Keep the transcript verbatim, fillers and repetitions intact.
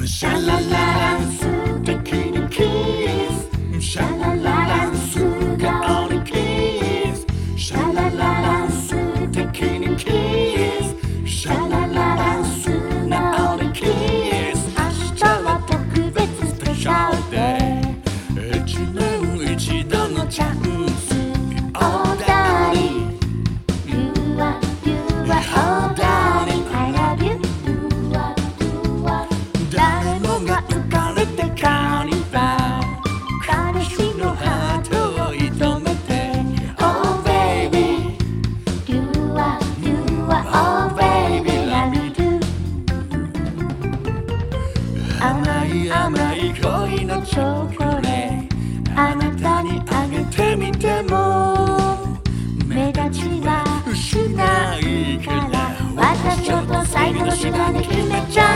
シャラララン素敵にキスシャラララン素顔にキスシャラララン素敵にキスシャラララン素直にキス明日は特別スペシャルデー一年一度のチャンス大ダリ You are, you are all darling I love you You are, you are 誰もが浮かれてカーニバル彼氏のハートを射止めて Oh baby You are, you are oh baby love you too 甘い甘い恋のチョコレートあなたにあげてみても目立ちはしないから私ちょっと最後の手段で決めちゃう